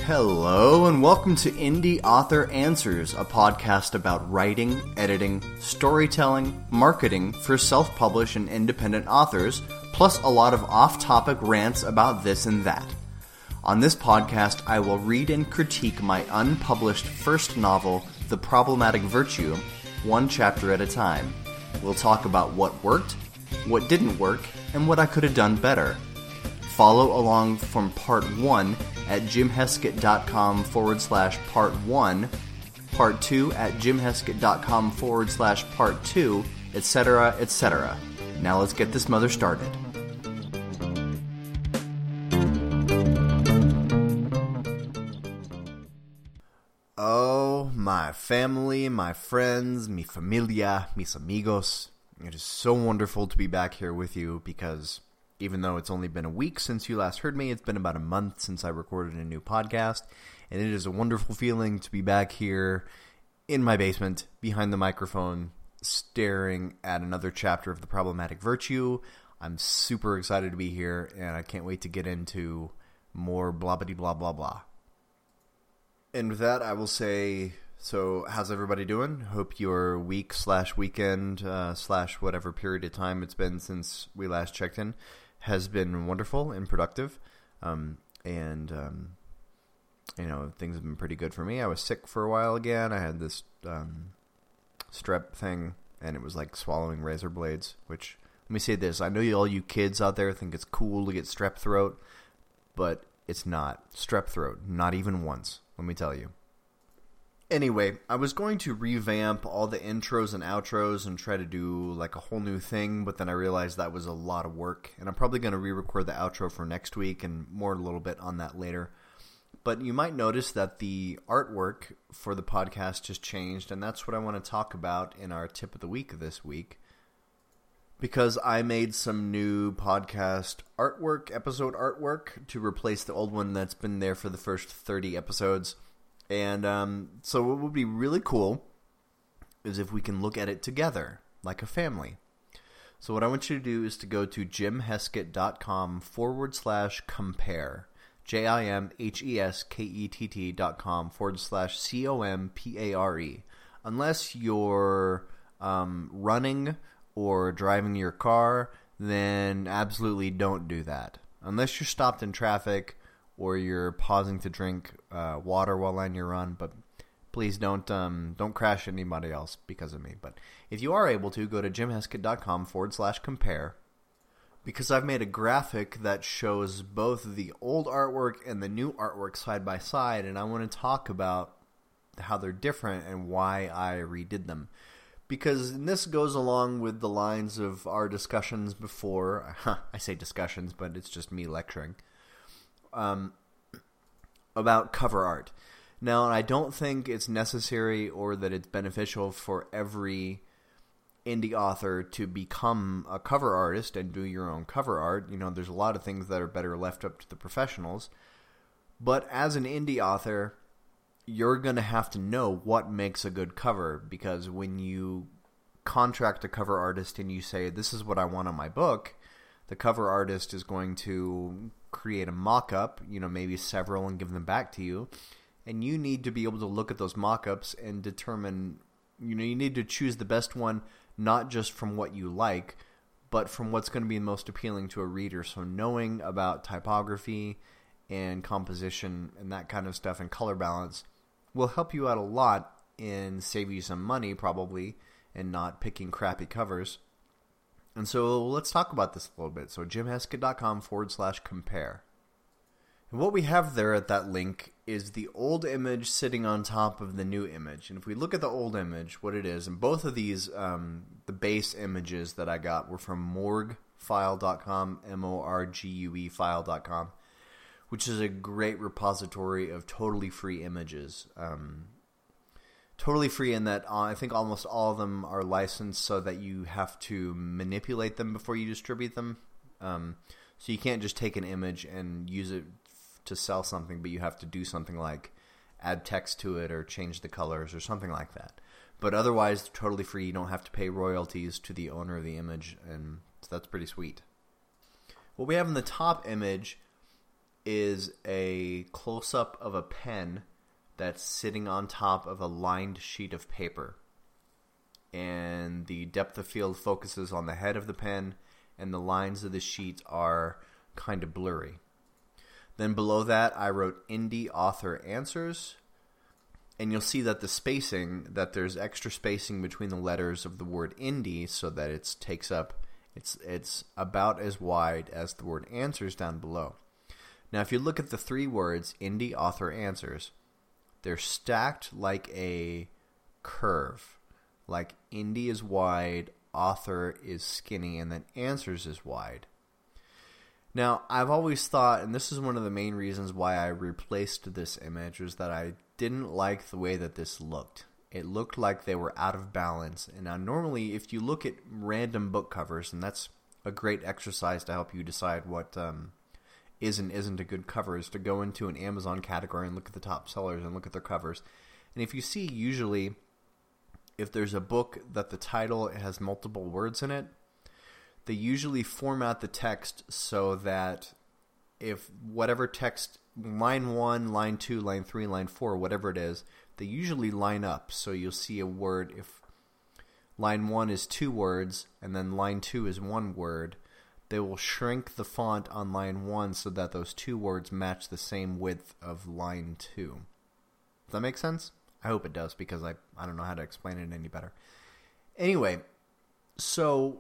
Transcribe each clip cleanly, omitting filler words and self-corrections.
Hello and welcome to Indie Author Answers, a podcast about writing, editing, storytelling, marketing for self-published and independent authors, plus a lot of off-topic rants about this and that. On this podcast, I will read and critique my unpublished first novel, The Problematic Virtue, one chapter at a time. We'll talk about what worked, what didn't work, and what I could have done better. Follow along from part 1 at jimheskett.com/part 1, part 2 at jimheskett.com/part 2, etc., etc. Now let's get this mother started. Oh, my family, my friends, mi familia, mis amigos. It is so wonderful to be back here with you because even though it's only been a week since you last heard me, it's been about a month since I recorded a new podcast, and it is a wonderful feeling to be back here in my basement, behind the microphone, staring at another chapter of The Problematic Virtue. I'm super excited to be here, and I can't wait to get into more blah-blah-blah-blah-blah. And with that, I will say, so how's everybody doing? Hope your week/weekend / whatever period of time it's been since we last checked in has been wonderful and productive, things have been pretty good for me. I was sick for a while again. I had this strep thing, and it was like swallowing razor blades, which, let me say this, I know all you kids out there think it's cool to get strep throat, but it's not. Strep throat, not even once, let me tell you. Anyway, I was going to revamp all the intros and outros and try to do like a whole new thing, but then I realized that was a lot of work, and I'm probably going to re-record the outro for next week and more a little bit on that later. But you might notice that the artwork for the podcast has changed, and that's what I want to talk about in our tip of the week this week, because I made some new podcast artwork, episode artwork, to replace the old one that's been there for the first 30 episodes. And so what would be really cool is if we can look at it together, like a family. So what I want you to do is to go to jimheskett.com/compare, jimheskett.com/compare, unless you're running or driving your car, then absolutely don't do that. Unless you're stopped in traffic or you're pausing to drink water while on your run, but please don't crash anybody else because of me. But if you are able to, go to jimheskett.com/compare, because I've made a graphic that shows both the old artwork and the new artwork side by side, and I want to talk about how they're different and why I redid them. Because this goes along with the lines of our discussions before. I say discussions, but it's just me lecturing. About cover art. Now, I don't think it's necessary or that it's beneficial for every indie author to become a cover artist and do your own cover art. You know, there's a lot of things that are better left up to the professionals. But as an indie author, you're going to have to know what makes a good cover, because when you contract a cover artist and you say, this is what I want on my book, the cover artist is going to create a mock-up, maybe several, and give them back to you. And you need to be able to look at those mock-ups and determine, you need to choose the best one, not just from what you like, but from what's going to be most appealing to a reader. So knowing about typography and composition and that kind of stuff and color balance will help you out a lot and save you some money probably, and not picking crappy covers. And so let's talk about this a little bit. So jimheskett.com/compare. And what we have there at that link is the old image sitting on top of the new image. And if we look at the old image, what it is, and both of these, the base images that I got were from morguefile.com, MORGUE file.com, which is a great repository of totally free images. Totally free in that I think almost all of them are licensed so that you have to manipulate them before you distribute them. So you can't just take an image and use it to sell something, but you have to do something like add text to it or change the colors or something like that. But otherwise, totally free. You don't have to pay royalties to the owner of the image, and so that's pretty sweet. What we have in the top image is a close-up of a pen that's sitting on top of a lined sheet of paper. And the depth of field focuses on the head of the pen, and the lines of the sheet are kind of blurry. Then below that, I wrote Indie Author Answers, and you'll see that the spacing, that there's extra spacing between the letters of the word indie so that it's about as wide as the word answers down below. Now, if you look at the three words, Indie Author Answers, they're stacked like a curve. Like indie is wide, author is skinny, and then answers is wide. Now, I've always thought, and this is one of the main reasons why I replaced this image, was that I didn't like the way that this looked. It looked like they were out of balance. And now normally, if you look at random book covers, and that's a great exercise to help you decide what is and isn't a good cover, is to go into an Amazon category and look at the top sellers and look at their covers. And if you see, usually, if there's a book that the title has multiple words in it, they usually format the text so that if whatever text, line 1, line 2, line 3, line 4, whatever it is, they usually line up. So you'll see a word, if line 1 is 2 words and then line 2 is 1 word, they will shrink the font on line 1 so that those 2 words match the same width of line 2. Does that make sense? I hope it does, because I don't know how to explain it any better. Anyway, so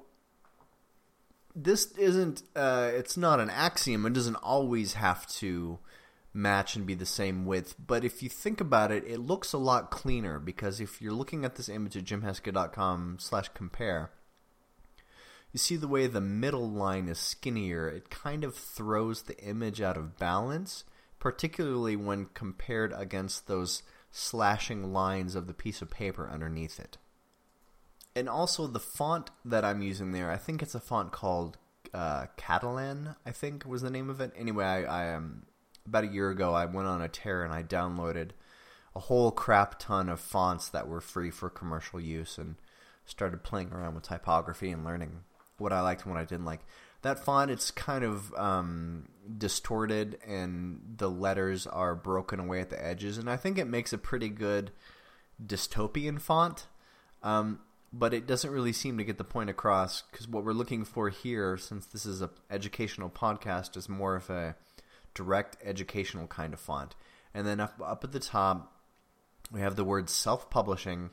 this isn't, it's not an axiom. It doesn't always have to match and be the same width. But if you think about it, it looks a lot cleaner, because if you're looking at this image at jimheska.com/compare, you see the way the middle line is skinnier. It kind of throws the image out of balance, particularly when compared against those slashing lines of the piece of paper underneath it. And also the font that I'm using there, I think it's a font called Catalan, I think was the name of it. Anyway, I about a year ago, I went on a tear and I downloaded a whole crap ton of fonts that were free for commercial use and started playing around with typography and learning what I liked and what I didn't like. That font, it's kind of distorted and the letters are broken away at the edges, and I think it makes a pretty good dystopian font. But it doesn't really seem to get the point across, because what we're looking for here, since this is an educational podcast, is more of a direct educational kind of font. And then up at the top, we have the word self-publishing,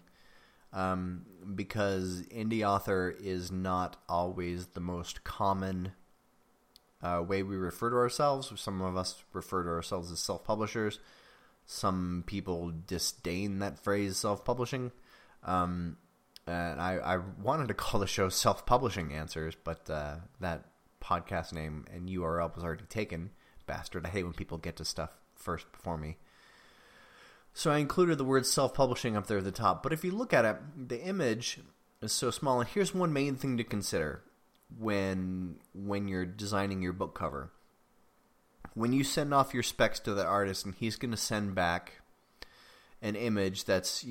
because indie author is not always the most common way we refer to ourselves. Some of us refer to ourselves as self-publishers. Some people disdain that phrase, self-publishing. And I wanted to call the show Self-Publishing Answers, but that podcast name and URL was already taken. Bastard. I hate when people get to stuff first before me. So I included the word self-publishing up there at the top. But if you look at it, the image is so small. And here's one main thing to consider when you're designing your book cover. When you send off your specs to the artist and he's going to send back an image that's,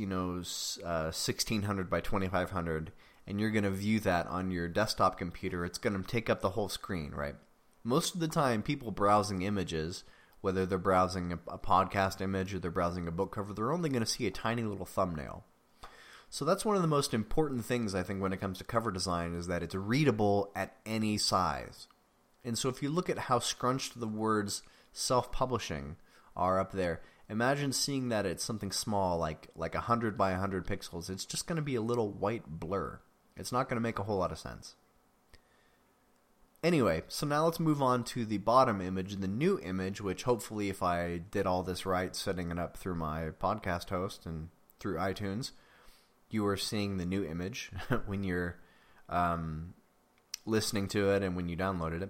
1600 by 2500, and you're going to view that on your desktop computer, it's going to take up the whole screen, right? Most of the time, people browsing images, whether they're browsing a podcast image or they're browsing a book cover, they're only going to see a tiny little thumbnail. So that's one of the most important things, I think, when it comes to cover design, is that it's readable at any size. And so if you look at how scrunched the words self-publishing are up there, imagine seeing that it's something small, like 100 by 100 pixels. It's just going to be a little white blur. It's not going to make a whole lot of sense. Anyway, so now let's move on to the bottom image, the new image, which hopefully, if I did all this right, setting it up through my podcast host and through iTunes, you are seeing the new image when you're listening to it and when you downloaded it.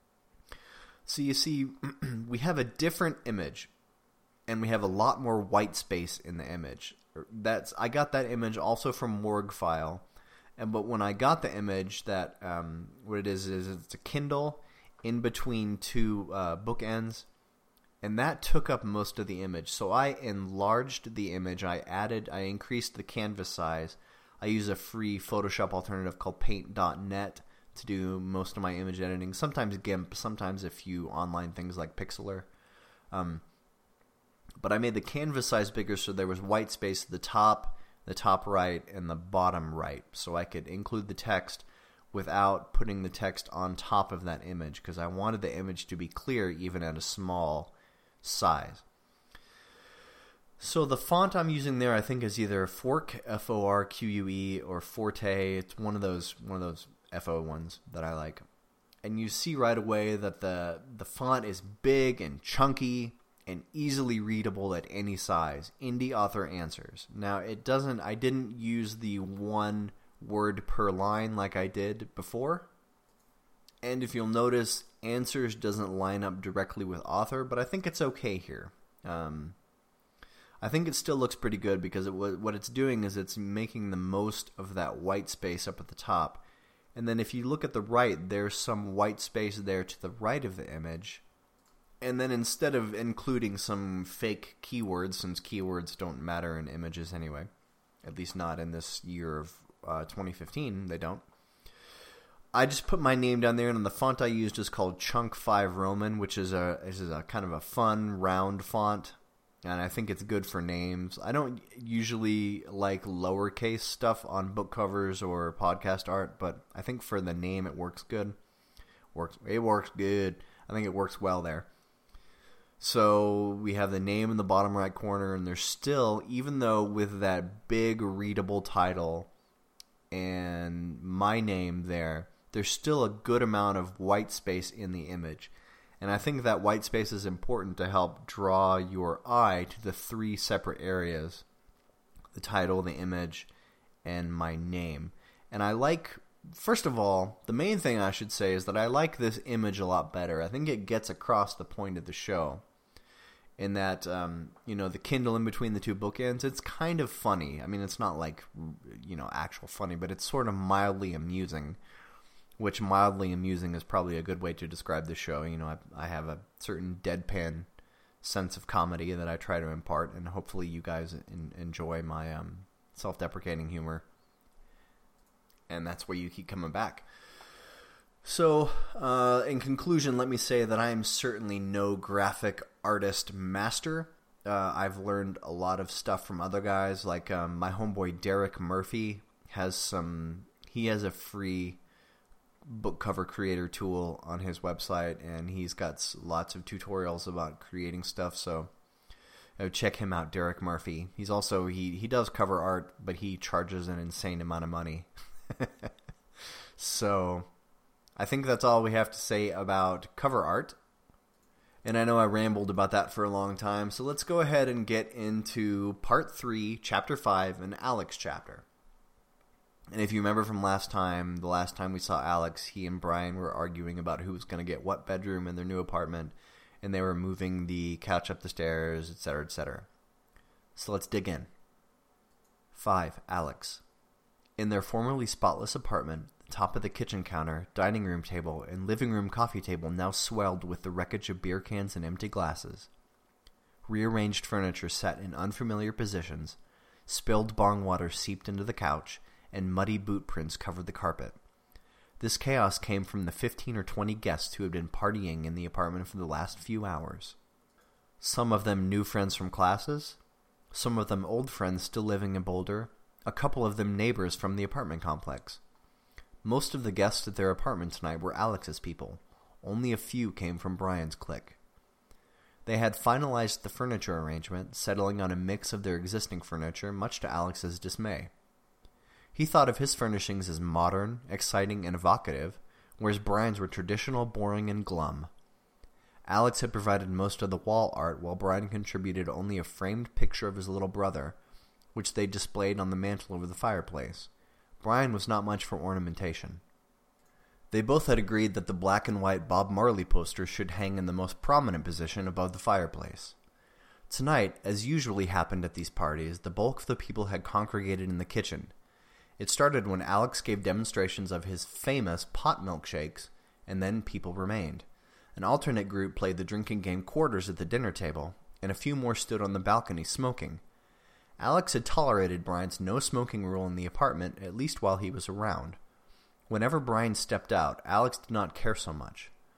So you see, we have a different image, and we have a lot more white space in the image. I got that image also from Morgfile. But when I got the image, that what it is it's a Kindle in between two bookends, and that took up most of the image. So I enlarged the image. I increased the canvas size. I use a free Photoshop alternative called Paint.net to do most of my image editing. Sometimes GIMP, sometimes a few online things like Pixlr. But I made the canvas size bigger so there was white space at the top right, and the bottom right, so I could include the text without putting the text on top of that image, because I wanted the image to be clear even at a small size. So the font I'm using there, I think, is either Forque, F-O-R-Q-U-E, or Forte. It's one of those FO ones that I like. And you see right away that the font is big and chunky and easily readable at any size. Indie Author Answers. Now, I didn't use the one word per line like I did before. And if you'll notice, Answers doesn't line up directly with Author, but I think it's okay here. I think it still looks pretty good because what it's doing is it's making the most of that white space up at the top. And then if you look at the right, there's some white space there to the right of the image. And then instead of including some fake keywords, since keywords don't matter in images anyway, at least not in this year of 2015, they don't. I just put my name down there, and the font I used is called Chunk 5 Roman, which is a kind of a fun, round font, and I think it's good for names. I don't usually like lowercase stuff on book covers or podcast art, but I think for the name it works good. It works good. I think it works well there. So we have the name in the bottom right corner, and there's still, even though with that big readable title and my name there, there's still a good amount of white space in the image. And I think that white space is important to help draw your eye to the three separate areas: the title, the image, and my name. And I like, first of all, the main thing I should say is that I like this image a lot better. I think it gets across the point of the show. In that, the Kindle in between the two bookends, it's kind of funny. I mean, it's not like, actual funny, but it's sort of mildly amusing, which mildly amusing is probably a good way to describe the show. I have a certain deadpan sense of comedy that I try to impart, and hopefully you guys enjoy my self-deprecating humor. And that's where you keep coming back. So, in conclusion, let me say that I am certainly no graphic artist master. I've learned a lot of stuff from other guys, like my homeboy Derek Murphy he has a free book cover creator tool on his website, and he's got lots of tutorials about creating stuff, so check him out, Derek Murphy. He's also, he does cover art, but he charges an insane amount of money. So I think that's all we have to say about cover art. And I know I rambled about that for a long time, so let's go ahead and get into Part 3, Chapter 5, an Alex chapter. And if you remember from the last time we saw Alex, he and Brian were arguing about who was going to get what bedroom in their new apartment, and they were moving the couch up the stairs, etc., etc. So let's dig in. 5. Alex. In their formerly spotless apartment, the top of the kitchen counter, dining room table, and living room coffee table now swelled with the wreckage of beer cans and empty glasses. Rearranged furniture sat in unfamiliar positions, spilled bong water seeped into the couch, and muddy boot prints covered the carpet. This chaos came from the 15 or 20 guests who had been partying in the apartment for the last few hours. Some of them new friends from classes, some of them old friends still living in Boulder, a couple of them neighbors from the apartment complex. Most of the guests at their apartment tonight were Alex's people. Only a few came from Brian's clique. They had finalized the furniture arrangement, settling on a mix of their existing furniture, much to Alex's dismay. He thought of his furnishings as modern, exciting, and evocative, whereas Brian's were traditional, boring, and glum. Alex had provided most of the wall art, while Brian contributed only a framed picture of his little brother, which they displayed on the mantel over the fireplace. Brian was not much for ornamentation. They both had agreed that the black and white Bob Marley poster should hang in the most prominent position above the fireplace. Tonight, as usually happened at these parties, the bulk of the people had congregated in the kitchen. It started when Alex gave demonstrations of his famous pot milkshakes, and then people remained. An alternate group played the drinking game quarters at the dinner table, and a few more stood on the balcony smoking. Alex had tolerated Brian's no-smoking rule in the apartment, at least while he was around. Whenever Brian stepped out, Alex did not care so much.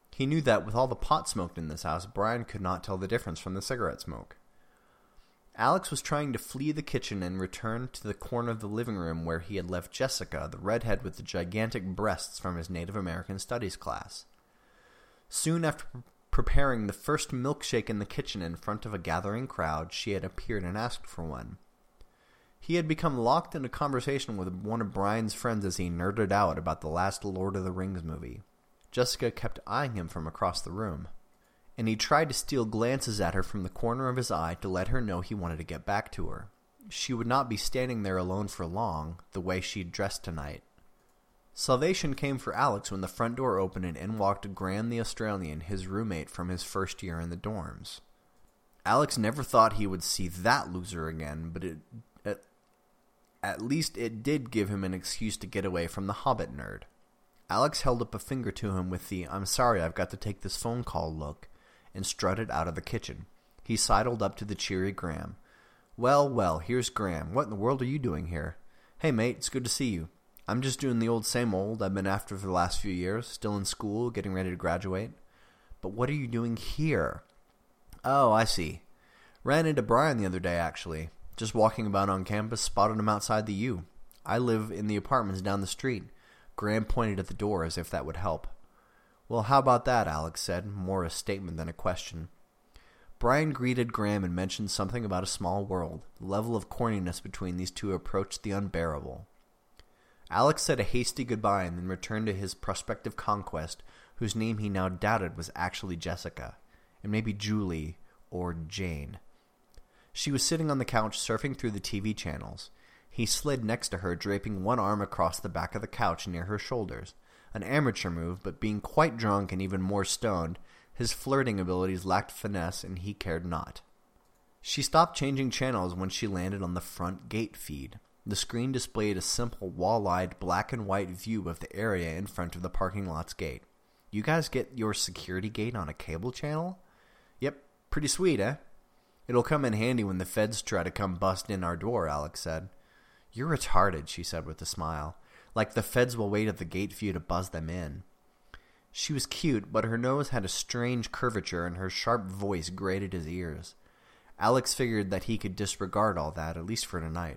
He knew that with all the pot smoked in this house, Brian could not tell the difference from the cigarette smoke. Alex was trying to flee the kitchen and return to the corner of the living room where he had left Jessica, the redhead with the gigantic breasts from his Native American Studies class. Soon after preparing the first milkshake in the kitchen in front of a gathering crowd, she had appeared and asked for one. He had become locked in a conversation with one of Brian's friends as he nerded out about the last Lord of the Rings movie. Jessica kept eyeing him from across the room, and he tried to steal glances at her from the corner of his eye to let her know he wanted to get back to her. She would not be standing there alone for long, the way she'd dressed tonight. Salvation came for Alex when the front door opened and in walked Graham the Australian, his roommate from his first year in the dorms. Alex never thought he would see that loser again, but at least it did give him an excuse to get away from the Hobbit nerd. Alex held up a finger to him with the "I'm sorry, I've got to take this phone call" look, and strutted out of the kitchen. He sidled up to the cheery Graham. Well, here's Graham. What in the world are you doing here?" "Hey, mate, it's good to see you." "I'm just doing the old same old I've been after for the last few years, still in school, getting ready to graduate." "But what are you doing here?" "Oh, I see. Ran into Brian the other day, actually. Just walking about on campus, spotted him outside the U. I live in the apartments down the street." Graham pointed at the door as if that would help. "Well, how about that?" Alex said, more a statement than a question. Brian greeted Graham and mentioned something about a small world. The level of corniness between these two approached the unbearable. Alex said a hasty goodbye and then returned to his prospective conquest, whose name he now doubted was actually Jessica, and maybe Julie or Jane. She was sitting on the couch surfing through the TV channels. He slid next to her, draping one arm across the back of the couch near her shoulders. An amateur move, but being quite drunk and even more stoned, his flirting abilities lacked finesse and he cared not. She stopped changing channels when she landed on the front gate feed. The screen displayed a simple wall-eyed black and white view of the area in front of the parking lot's gate. "You guys get your security gate on a cable channel?" "Yep, pretty sweet, eh?" "It'll come in handy when the feds try to come bust in our door," Alex said. "You're retarded," she said with a smile. "Like the feds will wait at the gate for you to buzz them in." She was cute, but her nose had a strange curvature and her sharp voice grated his ears. Alex figured that he could disregard all that, at least for tonight.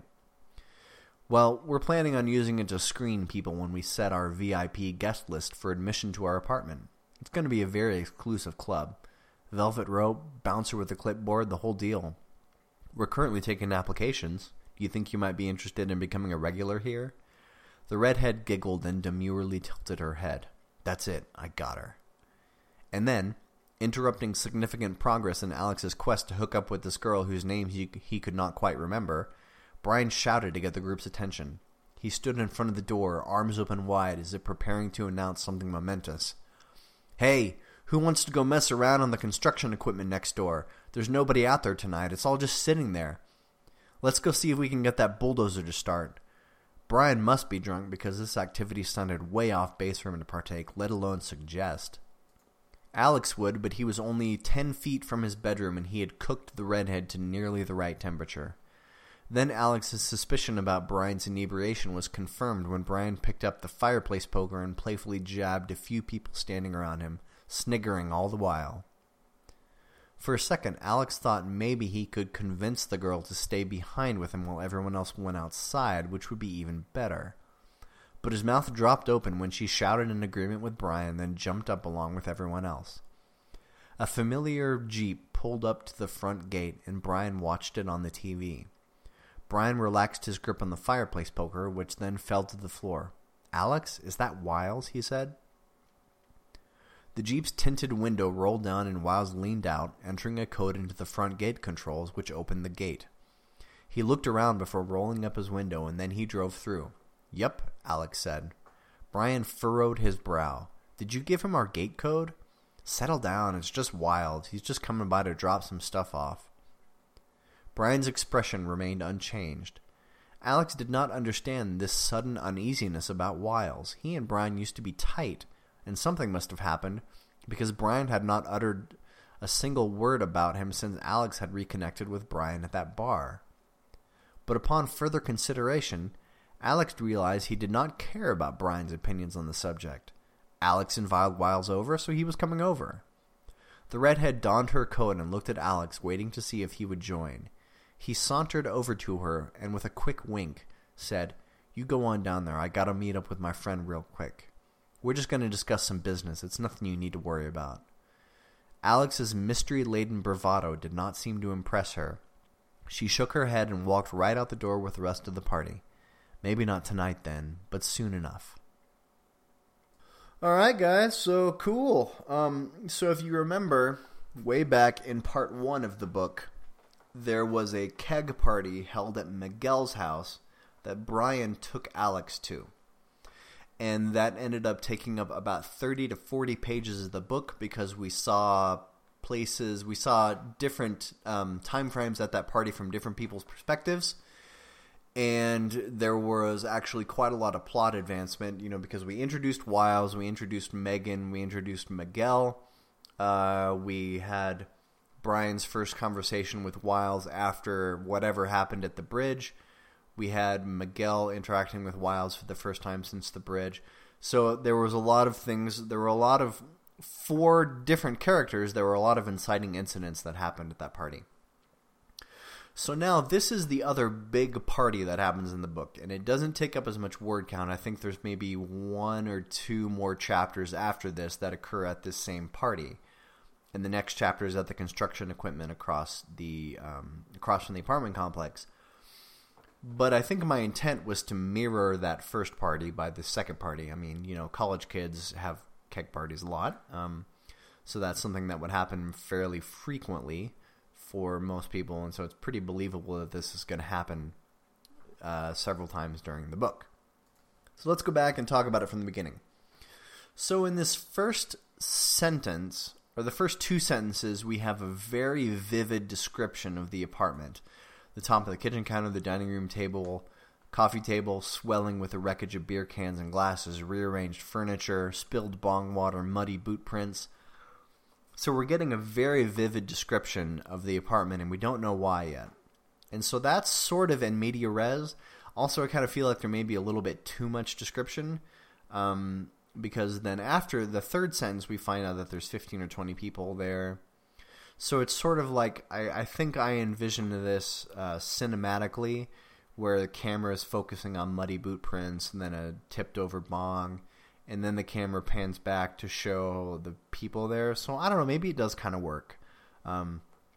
"Well, we're planning on using it to screen people when we set our VIP guest list for admission to our apartment. It's going to be a very exclusive club. Velvet rope, bouncer with a clipboard, the whole deal. We're currently taking applications. Do you think you might be interested in becoming a regular here?" The redhead giggled and demurely tilted her head. "That's it. I got her." And then, interrupting significant progress in Alex's quest to hook up with this girl whose name he could not quite remember, Brian shouted to get the group's attention. He stood in front of the door, arms open wide, as if preparing to announce something momentous. "Hey, who wants to go mess around on the construction equipment next door? There's nobody out there tonight. It's all just sitting there. Let's go see if we can get that bulldozer to start." Brian must be drunk because this activity sounded way off base for him to partake, let alone suggest. Alex would, but he was only 10 feet from his bedroom and he had cooked the redhead to nearly the right temperature. Then Alex's suspicion about Brian's inebriation was confirmed when Brian picked up the fireplace poker and playfully jabbed a few people standing around him, sniggering all the while. For a second, Alex thought maybe he could convince the girl to stay behind with him while everyone else went outside, which would be even better. But his mouth dropped open when she shouted in agreement with Brian, then jumped up along with everyone else. A familiar Jeep pulled up to the front gate, and Brian watched it on the TV. Brian relaxed his grip on the fireplace poker, which then fell to the floor. "Alex, is that Wiles?" he said. The Jeep's tinted window rolled down and Wiles leaned out, entering a code into the front gate controls, which opened the gate. He looked around before rolling up his window, and then he drove through. "Yup," Alex said. Brian furrowed his brow. "Did you give him our gate code?" "Settle down, it's just Wiles. He's just coming by to drop some stuff off." Brian's expression remained unchanged. Alex did not understand this sudden uneasiness about Wiles. He and Brian used to be tight, and something must have happened, because Brian had not uttered a single word about him since Alex had reconnected with Brian at that bar. But upon further consideration, Alex realized he did not care about Brian's opinions on the subject. Alex invited Wiles over, so he was coming over. The redhead donned her coat and looked at Alex, waiting to see if he would join. He sauntered over to her and with a quick wink said, "You go on down there. I gotta meet up with my friend real quick. We're just gonna discuss some business. It's nothing you need to worry about." Alex's mystery-laden bravado did not seem to impress her. She shook her head and walked right out the door with the rest of the party. Maybe not tonight then, but soon enough. Alright guys, so cool. So if you remember, way back in part 1 of the book, there was a keg party held at Miguel's house that Brian took Alex to. And that ended up taking up about 30 to 40 pages of the book because we saw places, we saw different time frames at that party from different people's perspectives. And there was actually quite a lot of plot advancement, because we introduced Wiles, we introduced Megan, we introduced Miguel. We had Brian's first conversation with Wiles after whatever happened at the bridge. We had Miguel interacting with Wiles for the first time since the bridge. So there was a lot of things. There were a lot of, for different characters, there were a lot of inciting incidents that happened at that party. So now this is the other big party that happens in the book, and it doesn't take up as much word count. I think there's maybe 1 or 2 more chapters after this that occur at this same party. And the next chapter is at the construction equipment across from the apartment complex. But I think my intent was to mirror that first party by the second party. I mean, college kids have keg parties a lot. So that's something that would happen fairly frequently for most people. And so it's pretty believable that this is going to happen several times during the book. So let's go back and talk about it from the beginning. So in this first sentence, or the first 2 sentences, we have a very vivid description of the apartment. The top of the kitchen counter, the dining room table, coffee table swelling with the wreckage of beer cans and glasses, rearranged furniture, spilled bong water, muddy boot prints. So we're getting a very vivid description of the apartment, and we don't know why yet. And so that's sort of in media res. Also, I kind of feel like there may be a little bit too much description, because then after the third sentence, we find out that there's 15 or 20 people there. So it's sort of like, I think I envision this cinematically, where the camera is focusing on muddy boot prints and then a tipped over bong, and then the camera pans back to show the people there. So I don't know, maybe it does kind of work. And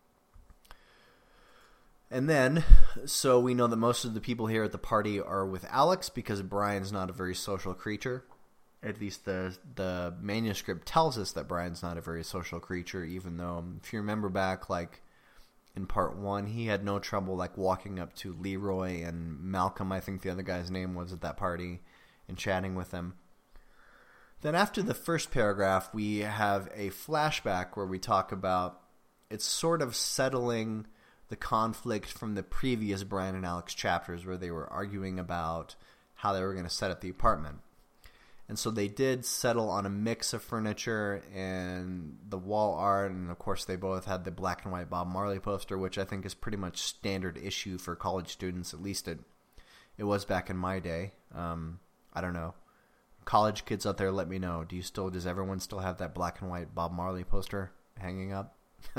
then, so we know that most of the people here at the party are with Alex because Brian's not a very social creature. At least the manuscript tells us that Brian's not a very social creature, even though, if you remember back, like, in part 1, he had no trouble, like, walking up to Leroy and Malcolm, I think the other guy's name was, at that party, and chatting with them. Then after the first paragraph, we have a flashback where we talk about, it's sort of settling the conflict from the previous Brian and Alex chapters where they were arguing about how they were going to set up the apartment. And so they did settle on a mix of furniture and the wall art, and of course they both had the black and white Bob Marley poster, which I think is pretty much standard issue for college students. At least it was back in my day. I don't know. College kids out there, let me know. Does everyone still have that black and white Bob Marley poster hanging up?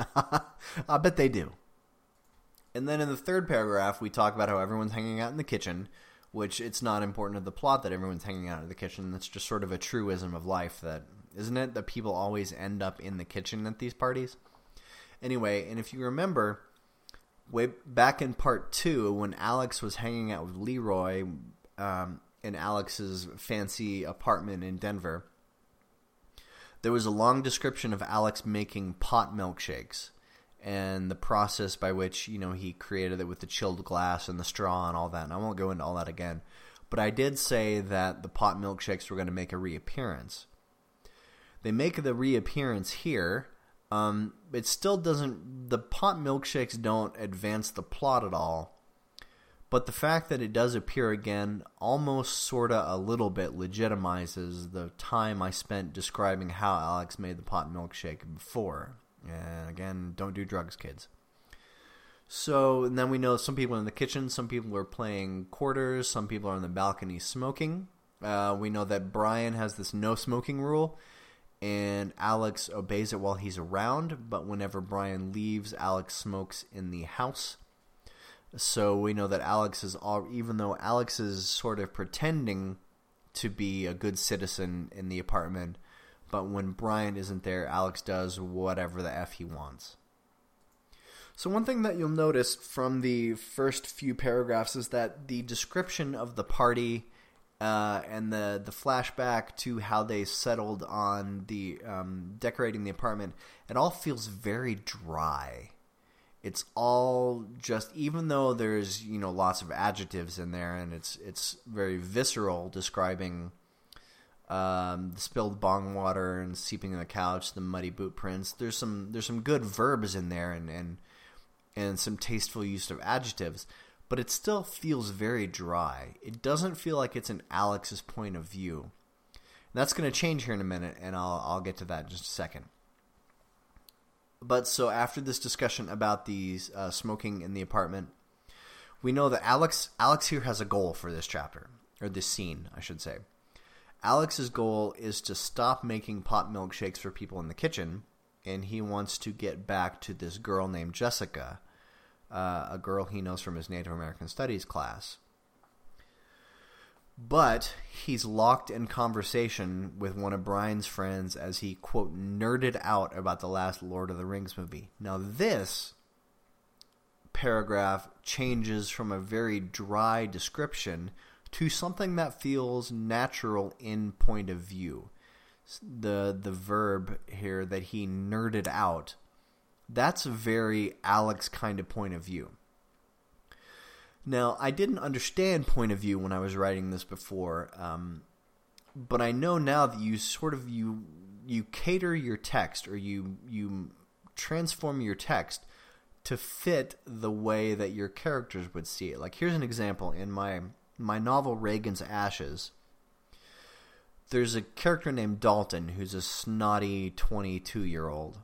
I bet they do. And then in the third paragraph, we talk about how everyone's hanging out in the kitchen, which it's not important to the plot that everyone's hanging out in the kitchen. That's just sort of a truism of life, that isn't it, that people always end up in the kitchen at these parties? Anyway, and if you remember, way back in part 2, when Alex was hanging out with Leroy in Alex's fancy apartment in Denver, there was a long description of Alex making pot milkshakes and the process by which, he created it with the chilled glass and the straw and all that. And I won't go into all that again. But I did say that the pot milkshakes were going to make a reappearance. They make the reappearance here. It still doesn't... The pot milkshakes don't advance the plot at all. But the fact that it does appear again almost sort of a little bit legitimizes the time I spent describing how Alex made the pot milkshake before. And again, don't do drugs, kids. So, and then we know some people are in the kitchen, some people are playing quarters, some people are on the balcony smoking. We know that Brian has this no smoking rule, and Alex obeys it while he's around, but whenever Brian leaves, Alex smokes in the house. So we know that even though Alex is sort of pretending to be a good citizen in the apartment, but when Brian isn't there, Alex does whatever the F he wants. So one thing that you'll notice from the first few paragraphs is that the description of the party and the flashback to how they settled on the decorating the apartment, it all feels very dry. It's all just, even though there's lots of adjectives in there, and it's very visceral, describing the spilled bong water and seeping on the couch, the muddy boot prints. There's some good verbs in there and some tasteful use of adjectives. But it still feels very dry. It doesn't feel like it's in Alex's point of view. And that's going to change here in a minute, and I'll get to that in just a second. But so after this discussion about the smoking in the apartment, we know that Alex here has a goal for this chapter, or this scene, I should say. Alex's goal is to stop making pot milkshakes for people in the kitchen, and he wants to get back to this girl named Jessica, a girl he knows from his Native American Studies class. But he's locked in conversation with one of Brian's friends as he, quote, nerded out about the last Lord of the Rings movie. Now this paragraph changes from a very dry description to something that feels natural in point of view. The verb here that he nerded out, that's a very Alex kind of point of view. Now, I didn't understand point of view when I was writing this before, but I know now that you cater your text, or you transform your text to fit the way that your characters would see it. Like, here's an example. In my novel Reagan's Ashes, there's a character named Dalton who's a snotty 22-year-old.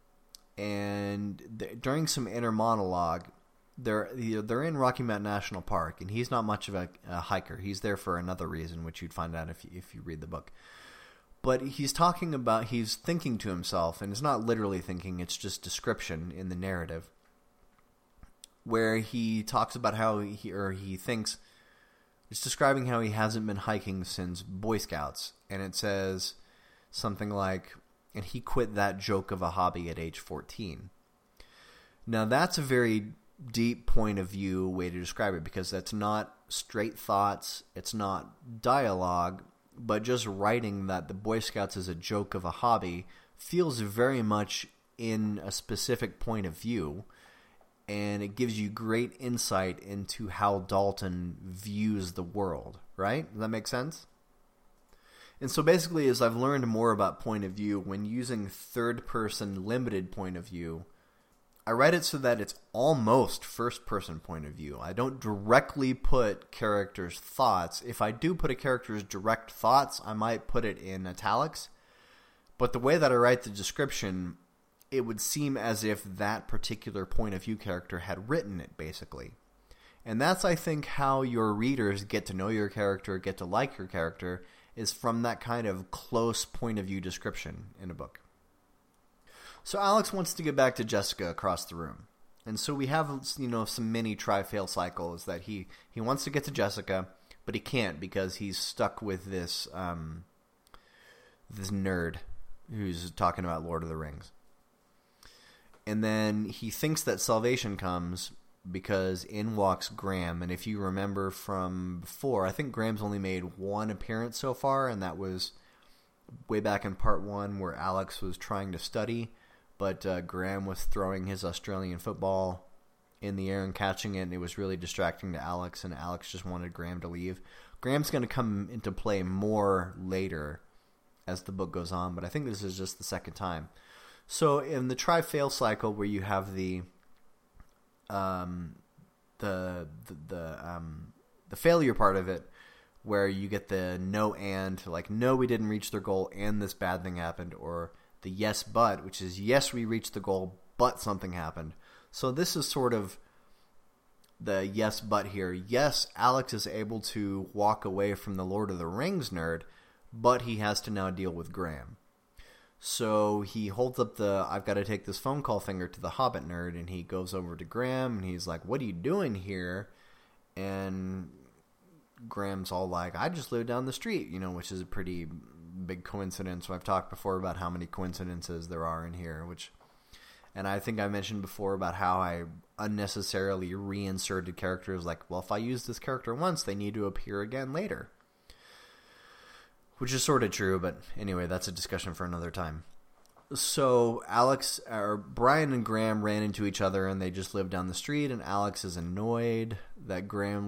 And during some inner monologue, they're in Rocky Mountain National Park, and he's not much of a hiker. He's there for another reason, which you'd find out if you read the book. But he's thinking to himself, and it's not literally thinking, it's just description in the narrative, where he talks about how he thinks, it's describing how he hasn't been hiking since Boy Scouts, and it says something like, and he quit that joke of a hobby at age 14. Now that's a very deep point of view way to describe it, because that's not straight thoughts, it's not dialogue, but just writing that the Boy Scouts is a joke of a hobby feels very much in a specific point of view, and it gives you great insight into how Dalton views the world, right? Does that make sense? And so basically, as I've learned more about point of view, when using third-person limited point of view, I write it so that it's almost first-person point of view. I don't directly put characters' thoughts. If I do put a character's direct thoughts, I might put it in italics. But the way that I write the description, it would seem as if that particular point of view character had written it, basically. And that's, I think, how your readers get to know your character, get to like your character, is from that kind of close point of view description in a book. So Alex wants to get back to Jessica across the room. And so we have, some mini try-fail cycles that he wants to get to Jessica, but he can't because he's stuck with this nerd who's talking about Lord of the Rings. And then he thinks that salvation comes because in walks Graham. And if you remember from before, I think Graham's only made one appearance so far, and that was way back in part 1 where Alex was trying to study, but Graham was throwing his Australian football in the air and catching it, and it was really distracting to Alex, and Alex just wanted Graham to leave. Graham's going to come into play more later as the book goes on, but I think this is just the second time. So in the try-fail cycle where you have the failure part of it, where you get the no and, like, no, we didn't reach their goal and this bad thing happened, or the yes but, which is yes, we reached the goal but something happened. So this is sort of the yes but here. Yes, Alex is able to walk away from the Lord of the Rings nerd, but he has to now deal with Graham. So he holds up the I've got to take this phone call finger to the Hobbit nerd, and he goes over to Graham, and he's like, what are you doing here? And Graham's all like, I just live down the street, which is a pretty big coincidence. I've talked before about how many coincidences there are in here, and I think I mentioned before about how I unnecessarily reinserted characters like, well, if I use this character once, they need to appear again later. Which is sort of true, but anyway, that's a discussion for another time. So Brian and Graham ran into each other, and they just live down the street, and Alex is annoyed that Graham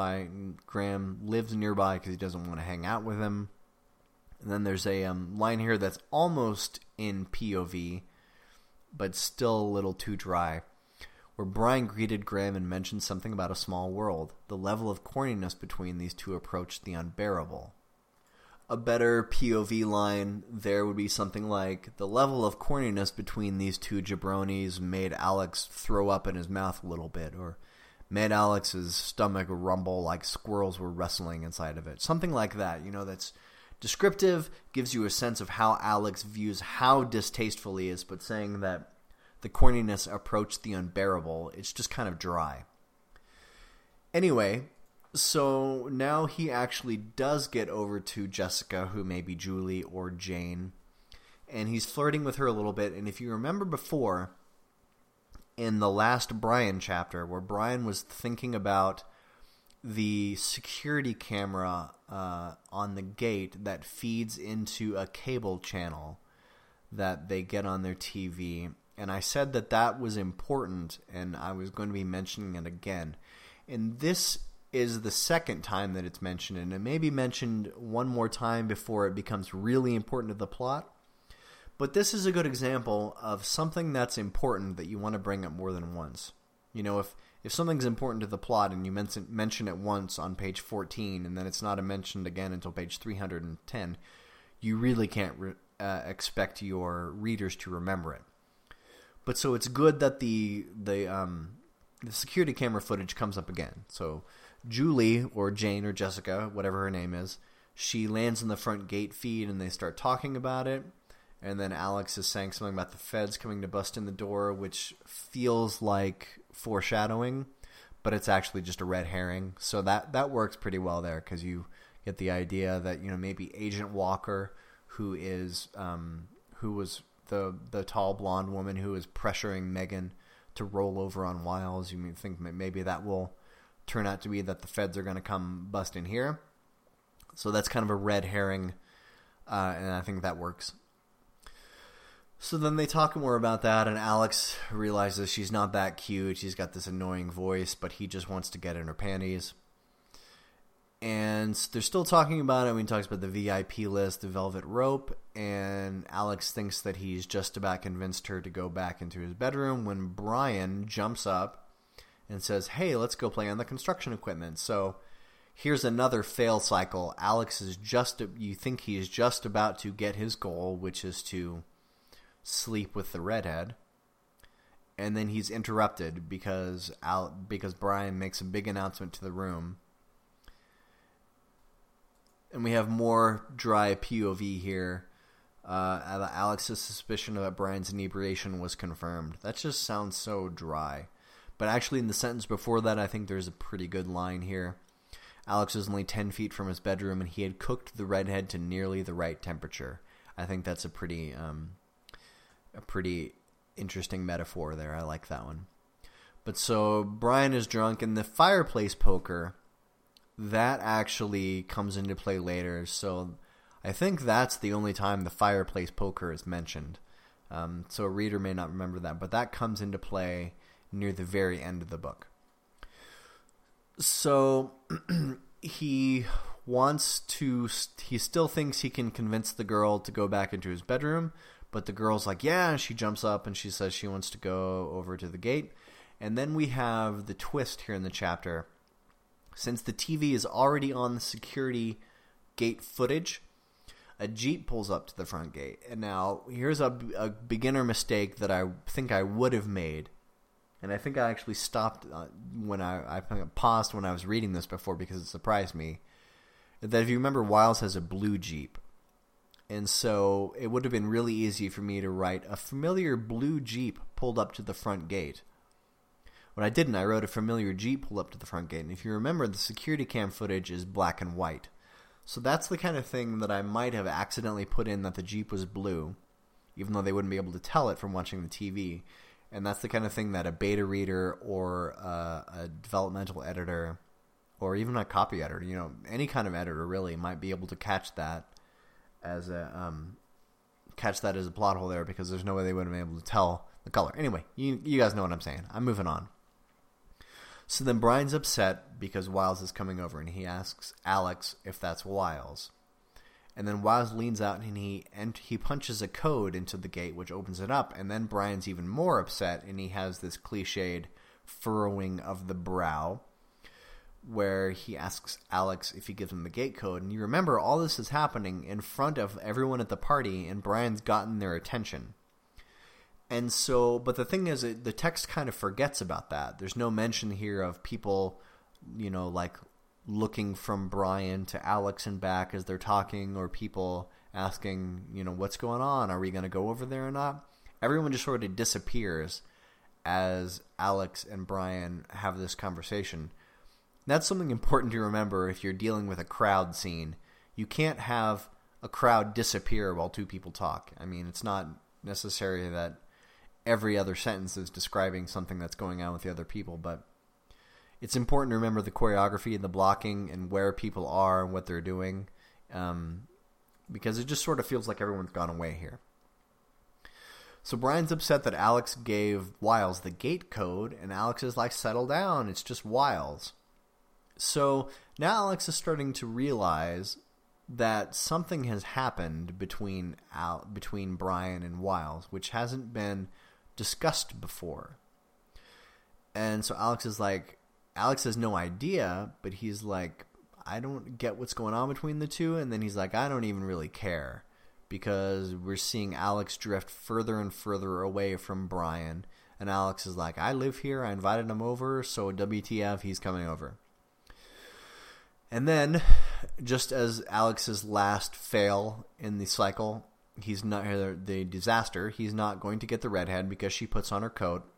lives nearby because he doesn't want to hang out with him. And then there's a line here that's almost in POV, but still a little too dry, where Brian greeted Graham and mentioned something about a small world. The level of corniness between these two approached the unbearable. A better POV line there would be something like, the level of corniness between these two jabronis made Alex throw up in his mouth a little bit, or made Alex's stomach rumble like squirrels were wrestling inside of it. Something like that, that's descriptive, gives you a sense of how Alex views how distasteful he is, but saying that the corniness approached the unbearable, it's just kind of dry. Anyway, so now he actually does get over to Jessica, who may be Julie or Jane, and he's flirting with her a little bit. And if you remember before, in the last Brian chapter, where Brian was thinking about the security camera on the gate that feeds into a cable channel that they get on their TV, and I said that was important, and I was going to be mentioning it again. And this is the second time that it's mentioned, and it may be mentioned one more time before it becomes really important to the plot. But this is a good example of something that's important that you want to bring up more than once. If something's important to the plot and you mention it once on page 14 and then it's not mentioned again until page 310, you really can't expect your readers to remember it. But so it's good that the security camera footage comes up again. So Julie or Jane or Jessica, whatever her name is, she lands in the front gate feed and they start talking about it. And then Alex is saying something about the feds coming to bust in the door, which feels like foreshadowing, but it's actually just a red herring. So that works pretty well there because you get the idea that maybe Agent Walker, who was the tall blonde woman who is pressuring Megan to roll over on Wiles. You think maybe that will turn out to be that the feds are going to come bust in here. So that's kind of a red herring, and I think that works. So then they talk more about that, and Alex realizes she's not that cute. She's got this annoying voice, but he just wants to get in her panties. And they're still talking about it when he talks about the VIP list, the velvet rope, and Alex thinks that he's just about convinced her to go back into his bedroom when Brian jumps up and says, hey, let's go play on the construction equipment. So here's another fail cycle. Alex is you think he is just about to get his goal, which is to sleep with the redhead, and then he's interrupted because Brian makes a big announcement to the room, and we have more dry POV here. Alex's suspicion about Brian's inebriation was confirmed. That just sounds so dry, but actually in the sentence before that, I think there's a pretty good line here. Alex was only 10 feet from his bedroom, and he had cooked the redhead to nearly the right temperature. I think that's a pretty interesting metaphor there. I like that one. But so Brian is drunk, and the fireplace poker, that actually comes into play later. So I think that's the only time the fireplace poker is mentioned. So a reader may not remember that, but that comes into play near the very end of the book. So he still thinks he can convince the girl to go back into his bedroom, but the girl's like, yeah, and she jumps up and she says she wants to go over to the gate. And then we have the twist here in the chapter. Since the TV is already on the security gate footage, a Jeep pulls up to the front gate. And now, here's a beginner mistake that I think I would have made. and I think I actually stopped when I paused when I was reading this before because it surprised me, that if you remember, Wiles has a blue Jeep. And so it would have been really easy for me to write a familiar blue Jeep pulled up to the front gate. When I didn't, I wrote a familiar Jeep pulled up to the front gate. And if you remember, the security cam footage is black and white. So that's the kind of thing that I might have accidentally put in, that the Jeep was blue, even though they wouldn't be able to tell it from watching the TV. And that's the kind of thing that a beta reader or a developmental editor or even a copy editor, any kind of editor really, might be able to catch that as a plot hole there, because there's no way they would have been able to tell the color. Anyway, you guys know what I'm saying. I'm moving on. So then Brian's upset because Wiles is coming over, and he asks Alex if that's Wiles. And then Wiles leans out and he punches a code into the gate, which opens it up. And then Brian's even more upset, and he has this cliched furrowing of the brow, where he asks Alex if he gives him the gate code. And you remember, all this is happening in front of everyone at the party, and Brian's gotten their attention. And so, but the thing is, the text kind of forgets about that. There's no mention here of people, like looking from Brian to Alex and back as they're talking, or people asking, what's going on? Are we going to go over there or not? Everyone just sort of disappears as Alex and Brian have this conversation. That's something important to remember if you're dealing with a crowd scene. You can't have a crowd disappear while two people talk. I mean, it's not necessary that every other sentence is describing something that's going on with the other people, but it's important to remember the choreography and the blocking and where people are and what they're doing, because it just sort of feels like everyone's gone away here. So Brian's upset that Alex gave Wiles the gate code, and Alex is like, settle down, it's just Wiles. So now Alex is starting to realize that something has happened between Brian and Wiles, which hasn't been discussed before. And so Alex has no idea, but he's like, I don't get what's going on between the two. And then he's like, I don't even really care, because we're seeing Alex drift further and further away from Brian. And Alex is like, I live here, I invited him over, so WTF, he's coming over. And then, just as Alex's last fail in the cycle, he's not the disaster. He's not going to get the redhead because she puts on her coat,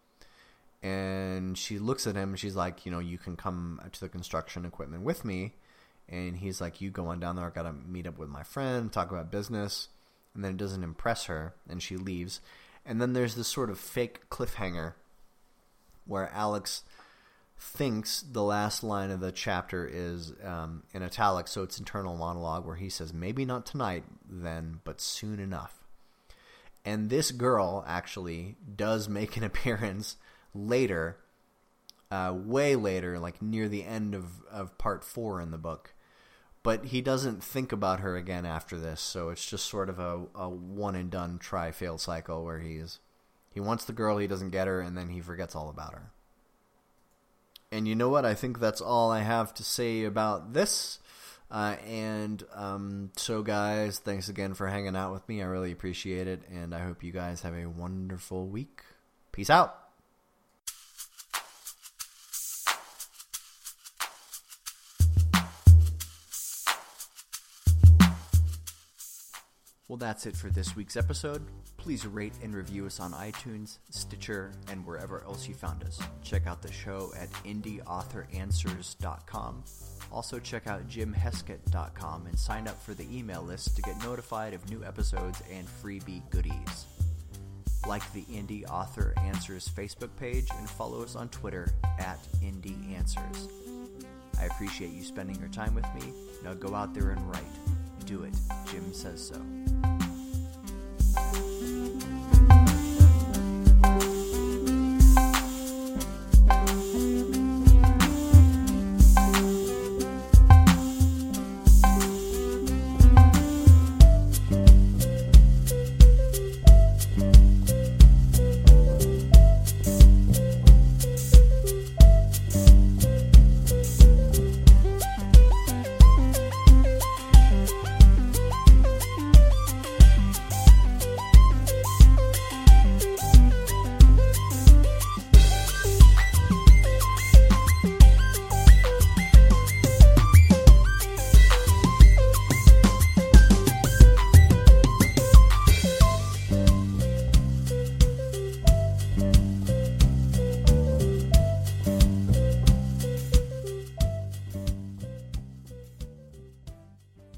and she looks at him and she's like, you can come to the construction equipment with me. And he's like, you go on down there. I got to meet up with my friend, talk about business. And then it doesn't impress her, and she leaves. And then there's this sort of fake cliffhanger where Alex thinks the last line of the chapter is in italics, so it's internal monologue, where he says, maybe not tonight then, but soon enough. And this girl actually does make an appearance later, way later, like near the end of part 4 in the book. But he doesn't think about her again after this, so it's just sort of a one-and-done try-fail cycle where he wants the girl, he doesn't get her, and then he forgets all about her. And you know what? I think that's all I have to say about this. So guys, thanks again for hanging out with me. I really appreciate it, and I hope you guys have a wonderful week. Peace out. Well, that's it for this week's episode. Please rate and review us on iTunes, Stitcher, and wherever else you found us. Check out the show at indieauthoranswers.com. Also check out jimheskett.com and sign up for the email list to get notified of new episodes and freebie goodies. Like the Indie Author Answers Facebook page and follow us on Twitter at Indie Answers. I appreciate you spending your time with me. Now go out there and write. Do it. Jim says so.